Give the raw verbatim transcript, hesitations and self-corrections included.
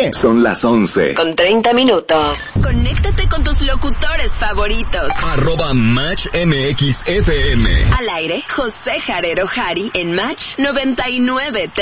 qué? Son las once. Con treinta minutos. Conéctate con tus locutores favoritos. Arroba Match M X F M. Al aire, José Jarero Jari en Match noventa y nueve.